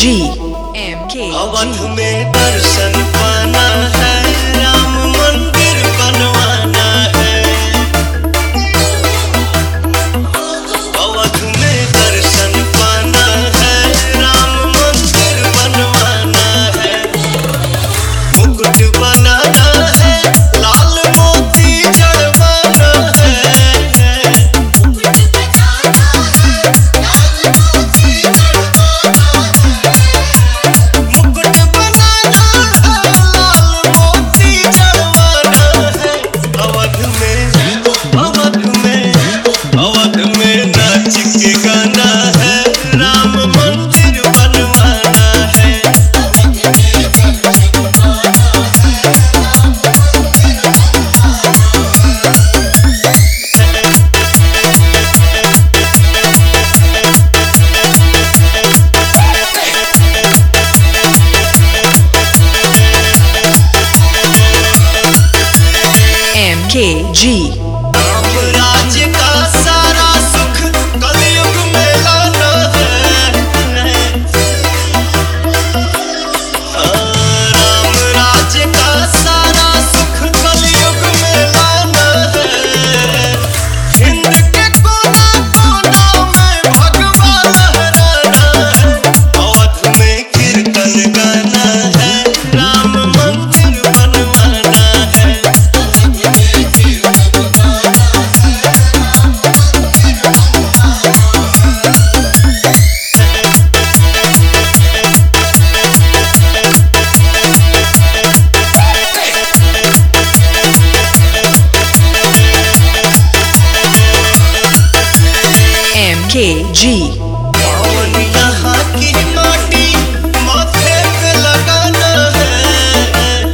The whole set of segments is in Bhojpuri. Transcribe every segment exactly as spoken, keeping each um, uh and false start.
M K G अवध में दर्शन पाना है, राम मंदिर बनवाना है। अवध में दर्शन पाना है, राम मंदिर बनवाना है। मुकुट बनाना है, लाल मोती जड़वाना है। मुकुट बनाना है, लाल मोती जड़वाना है। मुकुट बनाना है, लाल मोती जड़वाना है। अवध में अवध में अवध में नाच के गाना है, राम मंदिर बनवाना है। M K G राम राज्य का सारा सुख कलयुग में लाना है। राम राज्य का सारा सुख कलयुग में लाना है। हिंद के कोना कोना में भगवा लहराना है। अवध में कीर्तन गाना है, राम मंदिर बनवाना है। M K G कौन यहाँ की माटी माथे पे लगाना है।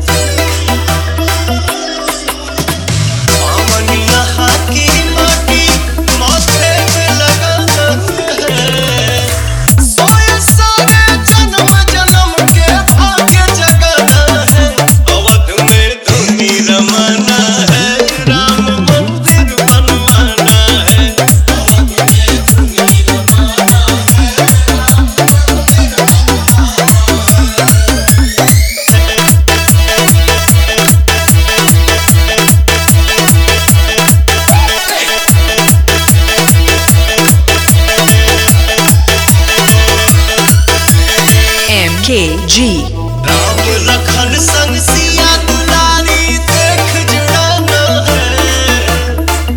कौन यहाँ की माटी माथे पे लगाना है। सोए सारे जन्म जन्म के भाग्य जगाना है। अवध में धुनी रमाना है, राम मंदिर बनवाना है। M K G Ram Lakhan संग सिया दुलारी देख जुड़ाना है।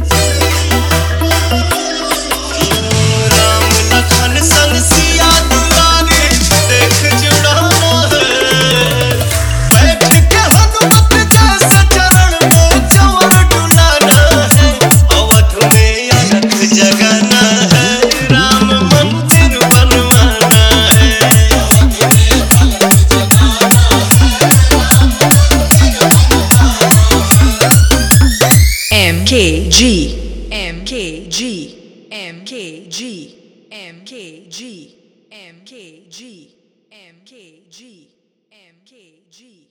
राम लखन संग सिया दुलारी देख जुड़ाना है। बैठ के हनुमत जैसे चरण में चंवर डुलाना है। अवध में अलख जगाना है, राम मंदिर बनवाना है। M K G M K G M K G M K G M K G M K G M K G